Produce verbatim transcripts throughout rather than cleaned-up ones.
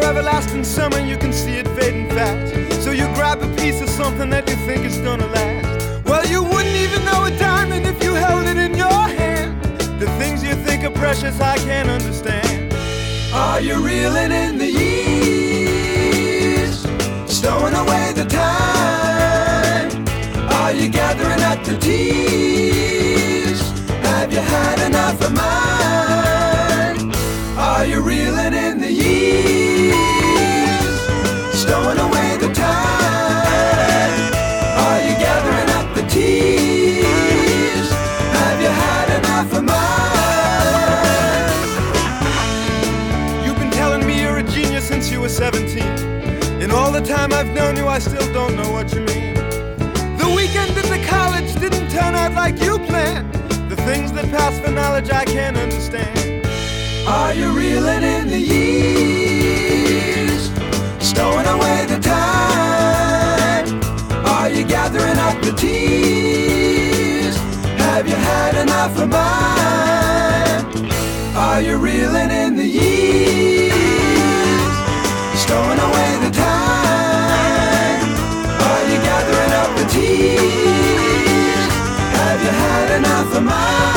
everlasting summer, you can see it fading fast. So you grab a piece of something that you think is gonna last. Well, you wouldn't even know a diamond if you held it in your hand. The things you think are precious, I can't understand. Are you reeling in the years, stowing away the time? Are you gathering up the tears? Have you had enough of mine? Are you reeling in the years, stowing away the time? Are you gathering up the tears? Have you had enough of mine? You've been telling me you're a genius since you were seventeen. In all the time I've known you, I still don't know what you mean. The weekend at the college didn't turn out like you planned. The things that pass for knowledge I can't understand. Are you reeling in the years, stowing away the time? Are you gathering up the tears? Have you had enough of mine? Are you reeling in the years, stowing away the time? Are you gathering up the tears? Have you had enough of mine?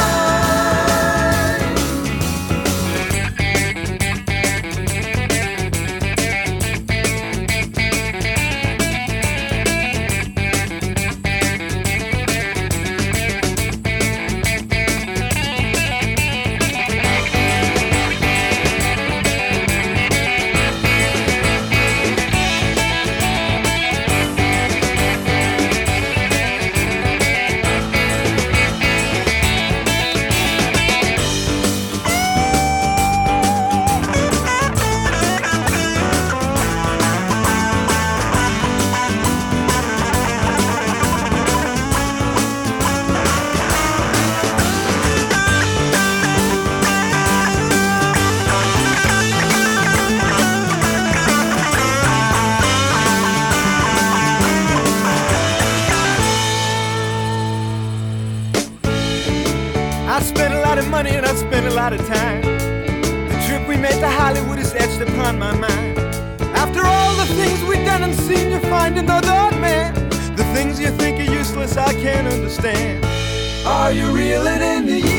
I spent a lot of money and I spent a lot of time. The trip we made to Hollywood is etched upon my mind. After all the things we've done and seen, you find another man. The things you think are useless, I can't understand. Are you reeling in the years,